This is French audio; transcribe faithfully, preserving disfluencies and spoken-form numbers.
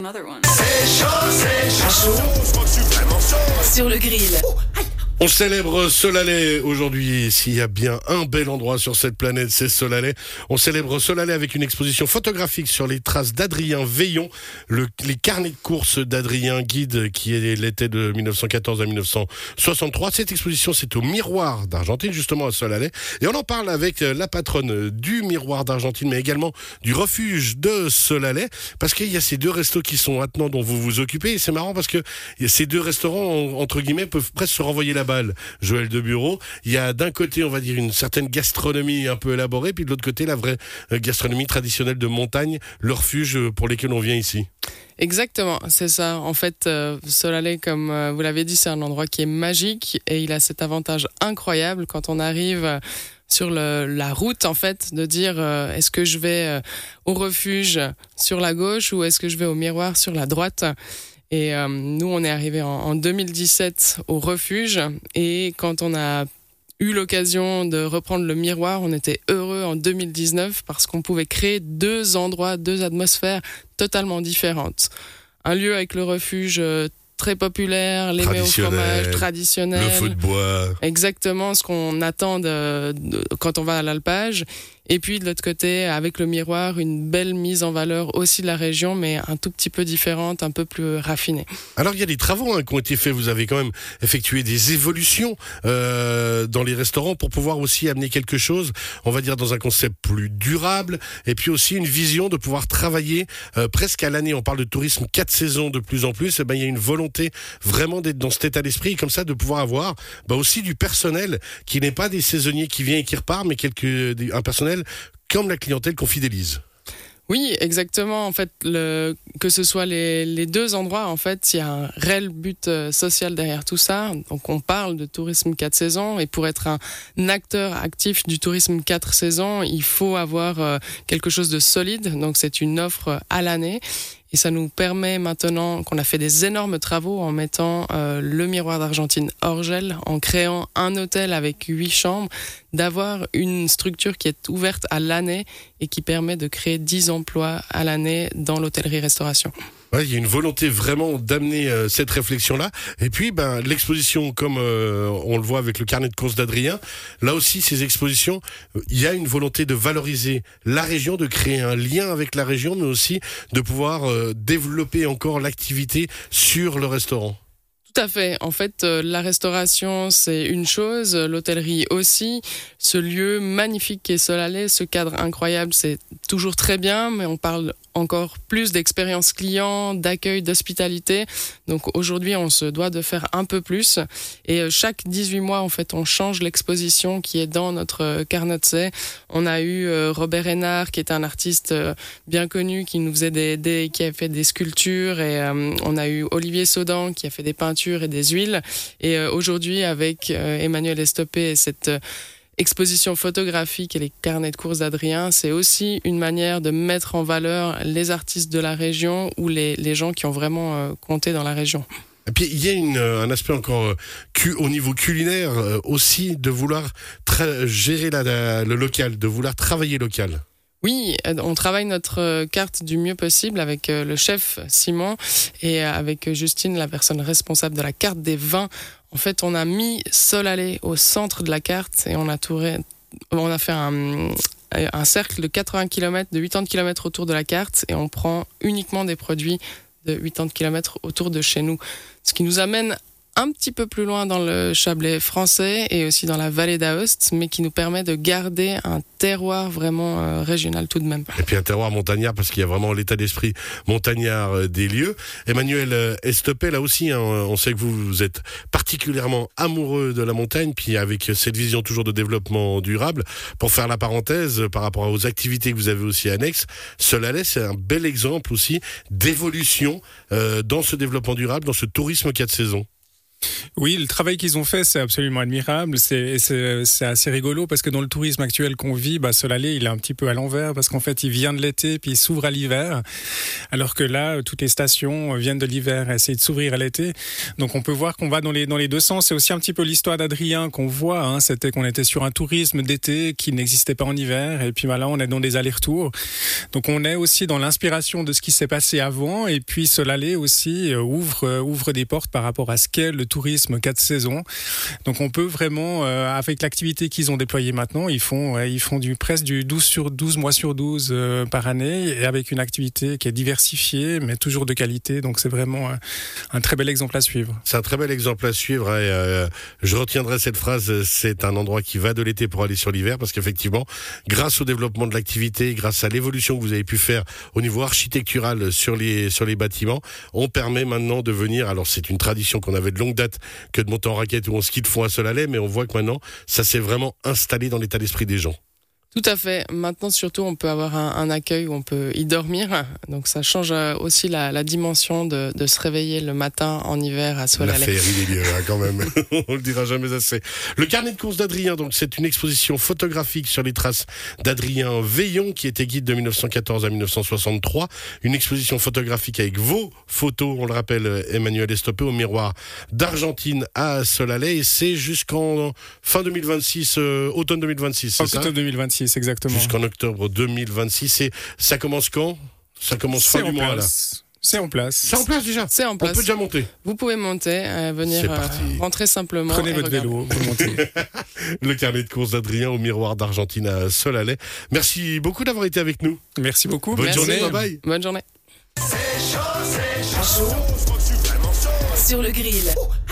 C'est chaud, c'est chaud, je crois que je suis vraiment chaud. Sur le grill. On célèbre Solalé aujourd'hui. S'il y a bien un bel endroit sur cette planète, c'est Solalé. On célèbre Solalé avec une exposition photographique sur les traces d'Adrien Veillon, le, les carnets de course d'Adrien, guide qui l'était de mille neuf cent quatorze à mille neuf cent soixante-trois. Cette exposition, c'est au Miroir d'Argentine, justement à Solalé. Et on en parle avec la patronne du Miroir d'Argentine, mais également du refuge de Solalé, parce qu'il y a ces deux restos qui sont maintenant dont vous vous occupez. Et c'est marrant parce que ces deux restaurants, entre guillemets, peuvent presque se renvoyer la balle. Joël de Bureau, il y a d'un côté, on va dire, une certaine gastronomie un peu élaborée, puis de l'autre côté, la vraie gastronomie traditionnelle de montagne, le refuge pour lesquels on vient ici. Exactement, c'est ça. En fait, euh, Solalé, comme euh, vous l'avez dit, c'est un endroit qui est magique et il a cet avantage incroyable quand on arrive euh, sur le, la route, en fait, de dire euh, est-ce que je vais euh, au refuge sur la gauche ou est-ce que je vais au Miroir sur la droite ? Et euh, nous, on est arrivé en, en deux mille dix-sept au refuge. Et quand on a eu l'occasion de reprendre le Miroir, on était heureux en deux mille dix-neuf parce qu'on pouvait créer deux endroits, deux atmosphères totalement différentes. Un lieu avec le refuge euh, très populaire, les mets au fromage traditionnels. Le feu de bois. Exactement ce qu'on attend de, de, quand on va à l'alpage. Et puis de l'autre côté, avec le Miroir, une belle mise en valeur aussi de la région, mais un tout petit peu différente, un peu plus raffinée. Alors il y a des travaux hein, qui ont été faits, vous avez quand même effectué des évolutions euh, dans les restaurants pour pouvoir aussi amener quelque chose, on va dire dans un concept plus durable, et puis aussi une vision de pouvoir travailler euh, presque à l'année. On parle de tourisme quatre saisons de plus en plus, et ben il y a une volonté vraiment d'être dans cet état d'esprit, comme ça de pouvoir avoir ben, aussi du personnel qui n'est pas des saisonniers qui vient et qui repart, mais quelque, un personnel comme la clientèle qu'on fidélise. Oui, exactement. En fait, le, que ce soit les, les deux endroits, en fait, il y a un réel but euh, social derrière tout ça. Donc, on parle de tourisme quatre saisons, et pour être un, un acteur actif du tourisme quatre saisons, il faut avoir euh, quelque chose de solide. Donc, c'est une offre à l'année. Et ça nous permet maintenant qu'on a fait des énormes travaux en mettant euh, le Miroir d'Argentine hors gel, en créant un hôtel avec huit chambres, d'avoir une structure qui est ouverte à l'année et qui permet de créer dix emplois à l'année dans l'hôtellerie-restauration. Ouais, il y a une volonté vraiment d'amener euh, cette réflexion-là. Et puis, ben, l'exposition, comme euh, on le voit avec le carnet de course d'Adrien, là aussi, ces expositions, il y a une volonté de valoriser la région, de créer un lien avec la région, mais aussi de pouvoir euh, développer encore l'activité sur le restaurant. Tout à fait. En fait, euh, la restauration, c'est une chose, l'hôtellerie aussi. Ce lieu magnifique qu'est Solalé, ce cadre incroyable, c'est toujours très bien, mais on parle encore plus d'expérience client, d'accueil, d'hospitalité. Donc aujourd'hui, on se doit de faire un peu plus. Et chaque dix-huit mois, en fait, on change l'exposition qui est dans notre carnet. On a eu Robert Hénard, qui est un artiste bien connu, qui nous faisait des, des qui a fait des sculptures. Et euh, on a eu Olivier Saudan, qui a fait des peintures et des huiles. Et euh, aujourd'hui, avec euh, Emmanuel Estopé et cette euh, exposition photographique et les carnets de course d'Adrien, c'est aussi une manière de mettre en valeur les artistes de la région ou les, les gens qui ont vraiment euh, compté dans la région. Et puis il y a une, un aspect encore euh, cu, au niveau culinaire euh, aussi, de vouloir tra- gérer la, la, le local, de vouloir travailler local. Oui, on travaille notre carte du mieux possible avec le chef Simon et avec Justine, la personne responsable de la carte des vins. En fait, on a mis Solalé au centre de la carte et on a, touré, on a fait un, un cercle de quatre-vingts kilomètres, de quatre-vingts kilomètres autour de la carte, et on prend uniquement des produits de quatre-vingts kilomètres autour de chez nous. Ce qui nous amène un petit peu plus loin dans le Chablais français et aussi dans la vallée d'Aoste, mais qui nous permet de garder un terroir vraiment euh, régional tout de même. Et puis un terroir montagnard, parce qu'il y a vraiment l'état d'esprit montagnard euh, des lieux. Emmanuel euh, Estopé, là aussi, hein, on sait que vous, vous êtes particulièrement amoureux de la montagne, puis avec cette vision toujours de développement durable. Pour faire la parenthèse, euh, par rapport aux activités que vous avez aussi annexes, Solalé, c'est un bel exemple aussi d'évolution euh, dans ce développement durable, dans ce tourisme quatre saisons. Oui, le travail qu'ils ont fait, c'est absolument admirable. C'est, c'est, c'est assez rigolo parce que dans le tourisme actuel qu'on vit, bah, Solalé, il est un petit peu à l'envers parce qu'en fait, il vient de l'été puis il s'ouvre à l'hiver. Alors que là, toutes les stations viennent de l'hiver et essayent de s'ouvrir à l'été. Donc, on peut voir qu'on va dans les, dans les deux sens. C'est aussi un petit peu l'histoire d'Adrien qu'on voit. Hein. C'était qu'on était sur un tourisme d'été qui n'existait pas en hiver. Et puis, bah, là, on est dans des allers-retours. Donc, on est aussi dans l'inspiration de ce qui s'est passé avant. Et puis, Solalé aussi euh, ouvre, euh, ouvre des portes par rapport à ce qu'est le tourisme quatre saisons. Donc on peut vraiment, euh, avec l'activité qu'ils ont déployée maintenant, ils font, euh, ils font du, presque du douze sur douze, mois sur douze euh, par année, et avec une activité qui est diversifiée, mais toujours de qualité. Donc c'est vraiment euh, un très bel exemple à suivre. C'est un très bel exemple à suivre. Et, euh, je retiendrai cette phrase, c'est un endroit qui va de l'été pour aller sur l'hiver, parce qu'effectivement, grâce au développement de l'activité, grâce à l'évolution que vous avez pu faire au niveau architectural sur les, sur les bâtiments, on permet maintenant de venir, alors c'est une tradition qu'on avait de longue date, que de monter en raquette ou en ski de fond à Solalé, mais on voit que maintenant, ça s'est vraiment installé dans l'état d'esprit des gens. Tout à fait. Maintenant, surtout, on peut avoir un, un accueil où on peut y dormir. Donc, ça change aussi la, la dimension de, de se réveiller le matin en hiver à Solalé. La féerie des lieux, hein, quand même. On le dira jamais assez. Le carnet de course d'Adrien, donc, c'est une exposition photographique sur les traces d'Adrien Veillon, qui était guide de mille neuf cent quatorze à mille neuf cent soixante-trois. Une exposition photographique avec vos photos, on le rappelle, Emmanuel Estoppé, au miroir d'Argentine à Solalé. Et c'est jusqu'en fin deux mille vingt-six, euh, automne deux mille vingt-six, c'est ça? Automne deux mille vingt-six. Exactement. Jusqu'en octobre deux mille vingt-six. Et ça commence quand? Ça commence fin du mois, là. C'est en place. C'est en place déjà. C'est en place. On peut déjà monter. Vous pouvez monter, euh, venir euh, rentrer simplement. Prenez votre regarder. vélo, vous montez. Le carnet de course d'Adrien au miroir d'Argentine à Solalé. Merci beaucoup d'avoir été avec nous. Merci beaucoup. Bonne Merci. journée. Bye bye. Bonne journée. C'est chaud, c'est chaud. Sur le grill.